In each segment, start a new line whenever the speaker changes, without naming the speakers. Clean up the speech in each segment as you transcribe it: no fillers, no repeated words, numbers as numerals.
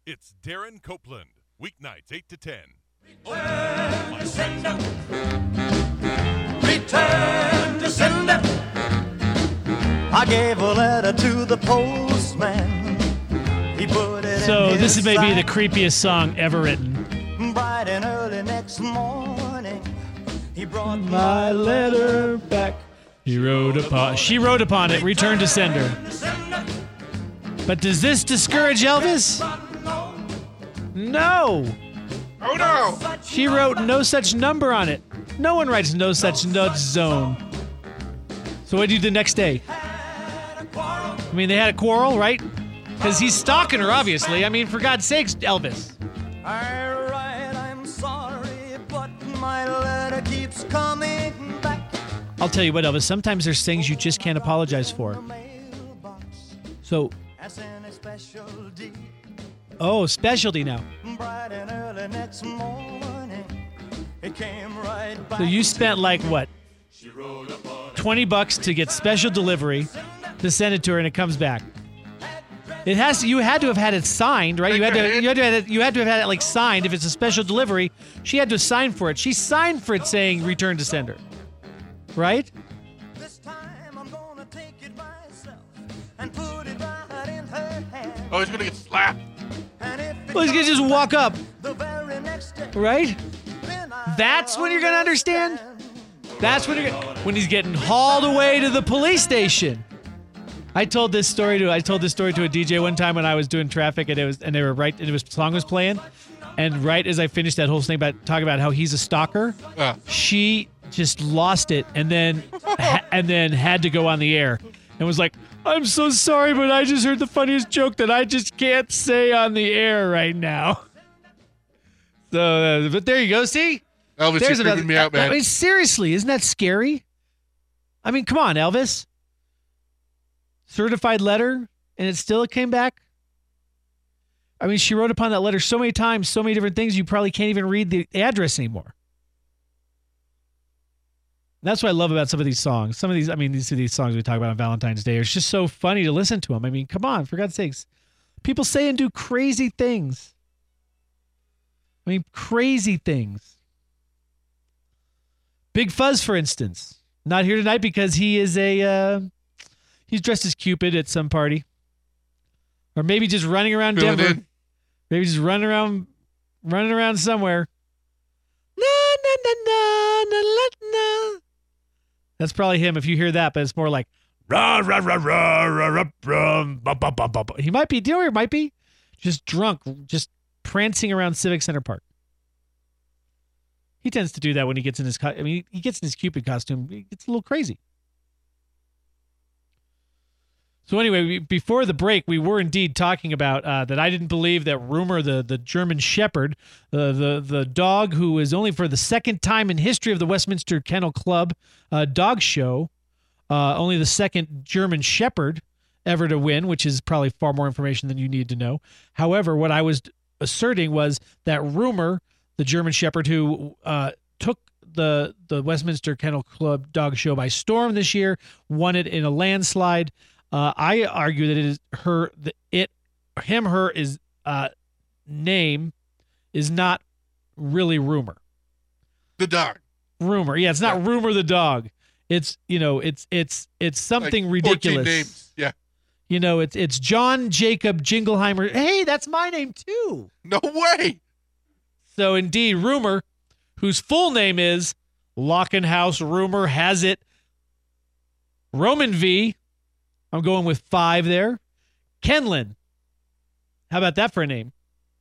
It's Darren Copeland, weeknights 8 to 10.
Return to sender. Return to sender. I gave a letter to the postman. He put it
So
in
this
his
is maybe the
sack.
creepiest song ever written.
Bright and early next morning, he brought
My letter back. She wrote upon it. Return to sender. But does this discourage Elvis? No.
Oh no!
She wrote no such number on it. No one writes no such nudge zone. So what do you do the next day? I mean, they had a quarrel, right? Because he's stalking her, obviously. I mean, for God's sakes, Elvis.
I write, I'm sorry, but my letter keeps coming back.
I'll tell you what, Elvis, sometimes there's things you just can't apologize for. So,
As in a special deed.
specialty now.
Bright and early next morning, it came right back.
So you spent like what? $20 to get special delivery to send it to her, and it comes back. It has to. You had to have had it signed, right? You had to have had it like signed. If it's a special delivery, she had to sign for it. She signed for it saying "Return to sender," right?
This time I'm gonna take it myself and put it right in her hand.
Oh, he's gonna get slapped.
And if it
Well, he's gonna just walk up,
the very next day,
right?
then I
That's when you're gonna understand. That's when when he's getting hauled away to the police station. I told this story to a DJ one time when I was doing traffic, and song was playing, and right as I finished that whole thing about talking about how he's a stalker, she just lost it, and then had to go on the air and was like, "I'm so sorry, but I just heard the funniest joke that I just can't say on the air right now." So, but there you go. See,
Elvis, you're creeping me out, man.
I mean, seriously, isn't that scary? I mean, come on, Elvis. Certified letter, and it still came back. I mean, she wrote upon that letter so many times, so many different things, you probably can't even read the address anymore. That's what I love about some of these songs. Some of these, I mean, these songs we talk about on Valentine's Day are just so funny to listen to them. I mean, come on, for God's sakes. People say and do crazy things. I mean, crazy things. Big Fuzz, for instance, not here tonight because he is he's dressed as Cupid at some party. Or maybe just running around
Filling
Denver.
in.
Maybe just running around somewhere. Na na na na na na na. That's probably him if you hear that, but it's more like rah rah rah rah rah rah rah ba ba ba ba. He might be, do you know where he might be? Just drunk, just prancing around Civic Center Park. He tends to do that when he gets in his he gets in his Cupid costume. He gets a little crazy. So anyway, before the break, we were indeed talking about that I didn't believe that Rumor, the German Shepherd, the dog who is only for the second time in history of the Westminster Kennel Club dog show, only the second German Shepherd ever to win, which is probably far more information than you need to know. However, what I was asserting was that Rumor, the German Shepherd who took the Westminster Kennel Club dog show by storm this year, won it in a landslide. I argue that it is her name is not really Rumor.
The dog.
Rumor. Yeah, it's not Rumor the dog. It's it's something
Like 14
ridiculous.
names. Yeah.
It's John Jacob Jingleheimer. Hey, that's my name too.
No way.
So indeed, Rumor, whose full name is Lockenhaus Rumor has it. Roman V. I'm going with 5 there. Kenlin. How about that for a name?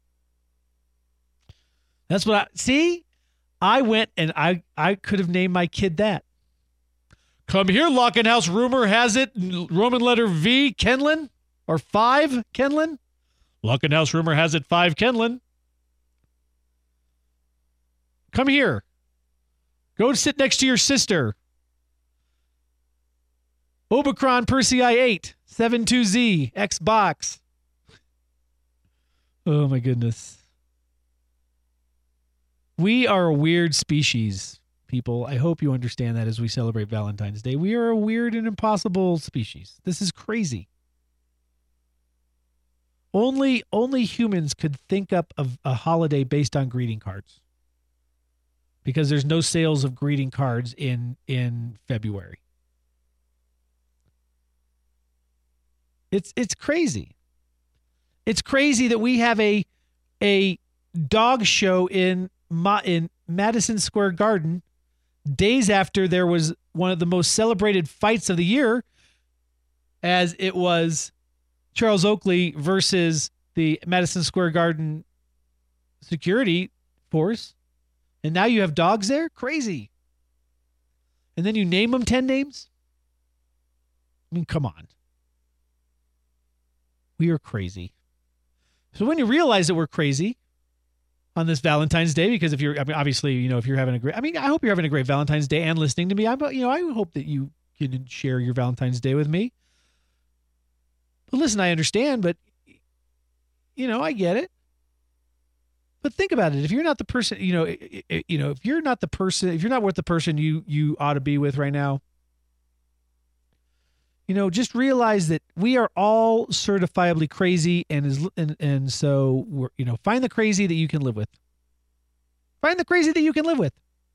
That's what I went and I could have named my kid that. Come here, Lockenhaus Rumor has it. Roman letter V, Kenlin. Or 5, Kenlin. Lockenhaus Rumor has it, 5, Kenlin. Come here. Go sit next to your sister. Omicron Persei 8, 72Z, Xbox. Oh my goodness. We are a weird species, people. I hope you understand that as we celebrate Valentine's Day. We are a weird and impossible species. This is crazy. Only humans could think up of a holiday based on greeting cards. Because there's no sales of greeting cards in February. It's crazy. It's crazy that we have a dog show in Madison Square Garden days after there was one of the most celebrated fights of the year, as it was Charles Oakley versus the Madison Square Garden security force. And now you have dogs there? Crazy. And then you name them 10 names? I mean, come on. We are crazy. So when you realize that we're crazy on this Valentine's Day, because if you're, I mean, obviously, you know, if you're having a great, I mean, I hope you're having a great Valentine's Day and listening to me. I hope that you can share your Valentine's Day with me. But listen, I understand, but, you know, I get it. But think about it. If you're not the person, if you're not the person, if you're not with the person you ought to be with right now, you know, just realize that we are all certifiably crazy, and so we're, you know, find the crazy that you can live with. Find the crazy that you can live with.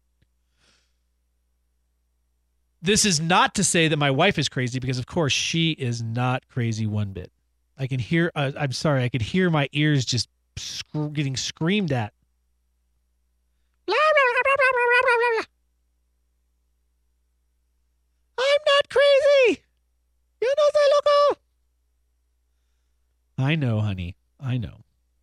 This is not to say that my wife is crazy, because of course she is not crazy one bit. I can hear. I'm sorry. I could hear my ears just getting screamed at. I'm not crazy. Yo no soy loco. I know, honey. I know.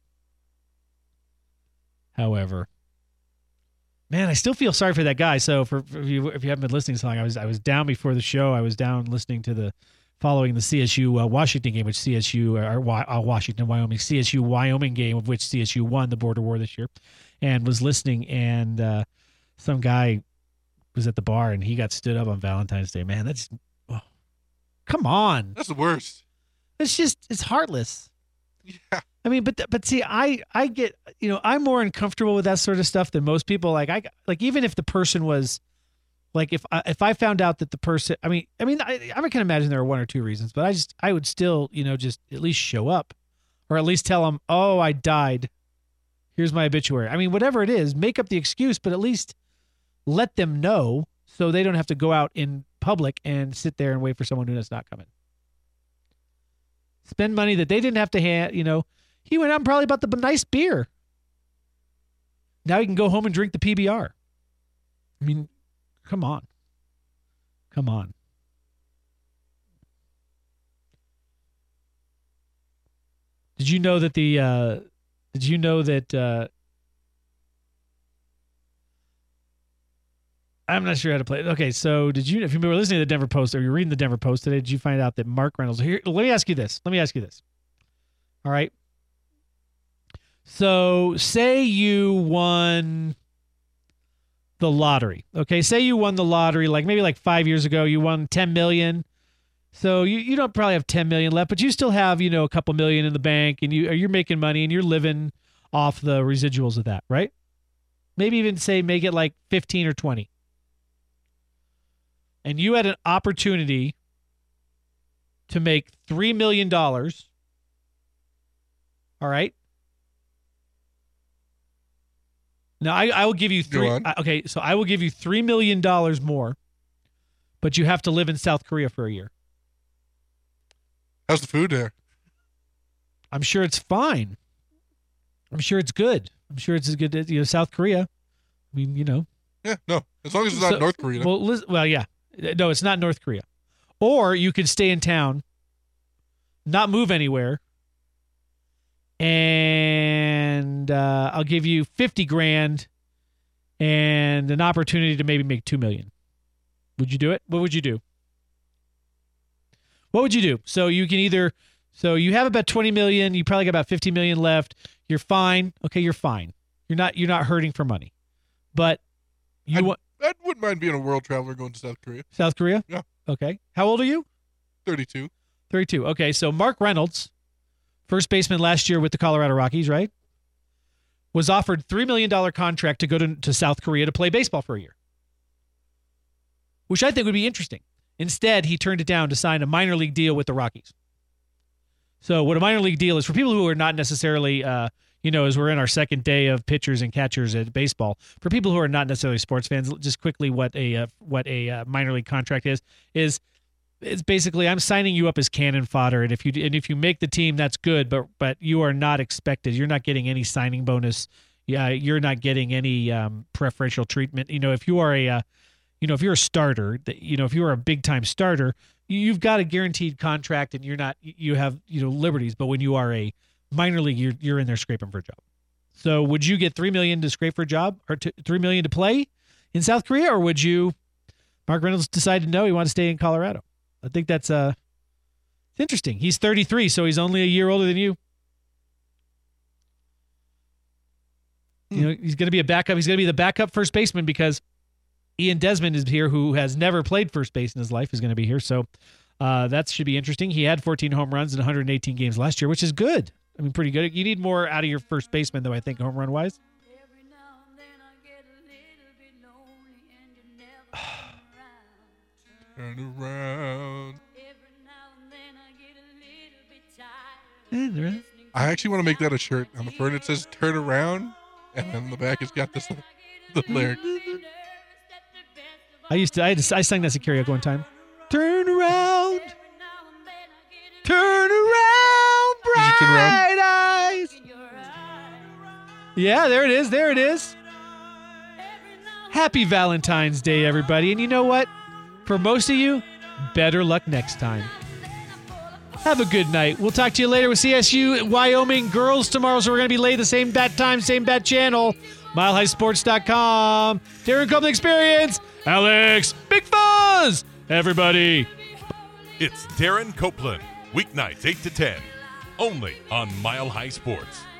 However, man, I still feel sorry for that guy. So if you haven't been listening so long, I was down before the show. I was down listening to following the CSU Washington game, which Washington Wyoming CSU Wyoming game, of which CSU won the border war this year, and was listening, and some guy was at the bar and he got stood up on Valentine's Day. Man, that's come on.
That's the worst.
It's heartless.
Yeah.
I mean, but see, I get, you know, I'm more uncomfortable with that sort of stuff than most people. Like even if the person was, like, if I found out that the person, I can imagine there are one or two reasons, but I would still, you know, just at least show up, or at least tell them, oh, I died. Here's my obituary. I mean, whatever it is, make up the excuse, but at least let them know so they don't have to go out in public and sit there and wait for someone who's not coming. Spend money that they didn't have to have, you know. He went out and probably bought the nice beer. Now he can go home and drink the PBR. I mean, come on. Come on. Did you know that I'm not sure how to play it. Okay, so if you were listening to the Denver Post, or you're reading the Denver Post today, did you find out that Mark Reynolds, here, let me ask you this. All right. So say you won the lottery. Okay, say you won the lottery maybe 5 years ago, you won $10 million. So you don't probably have $10 million left, but you still have, you know, a couple million in the bank, and you're making money and you're living off the residuals of that, right? Maybe even make it like 15 or 20. And you had an opportunity to make $3 million. All right. Now I will give you okay, so I will give you $3 million more, but you have to live in South Korea for a year.
How's the food there?
I'm sure it's fine. I'm sure it's good. I'm sure it's as good as, you know, South Korea. I mean, you know.
Yeah, no. As long as it's not North Korea.
Well, yeah. No, it's not North Korea. Or you could stay in town, not move anywhere, and I'll give you $50,000 and an opportunity to maybe make $2 million. Would you do it? What would you do? What would you do? So you can you have about $20 million. You probably got about $50 million left. You're fine. Okay, you're fine. You're not hurting for money, but
I wouldn't mind being a world traveler going to South Korea.
South Korea?
Yeah.
Okay. How old are you?
32.
32. Okay, so Mark Reynolds, first baseman last year with the Colorado Rockies, right? Was offered $3 million contract to go to South Korea to play baseball for a year, which I think would be interesting. Instead, he turned it down to sign a minor league deal with the Rockies. So what a minor league deal is for people who are not necessarily, as we're in our second day of pitchers and catchers at baseball, for people who are not necessarily sports fans, just quickly what a minor league contract is it's basically I'm signing you up as cannon fodder, and if you make the team, that's good, but you are not expected. You're not getting any signing bonus. Yeah, you're not getting any preferential treatment. If you are if you're a starter, if you are a big time starter, you've got a guaranteed contract, and you have liberties. But when you are a minor league, you're in there scraping for a job. So would you get $3 million to scrape for a job, or $3 million to play in South Korea, or would you? Mark Reynolds decided no, he wanted to stay in Colorado. I think that's it's interesting. He's 33, so he's only a year older than you. He's going to be a backup. He's going to be the backup first baseman because Ian Desmond is here, who has never played first base in his life, is going to be here. So that should be interesting. He had 14 home runs in 118 games last year, which is good. I mean, pretty good. You need more out of your first baseman, though, I think, home run wise.
Turn around. I actually want to make that a shirt. On the front it says "Turn around," and then the back it's got the lyric.
I sang that as a karaoke one time. Turn around, bright eyes. Yeah, there it is. There it is. Happy Valentine's Day, everybody. And you know what? For most of you, better luck next time. Have a good night. We'll talk to you later with CSU Wyoming girls tomorrow. So we're going to be late the same bat time, same bat channel. MileHighSports.com. Darren Copeland Experience. Alex Big Fuzz. Everybody.
It's Darren Copeland, weeknights 8 to 10, only on Mile High Sports.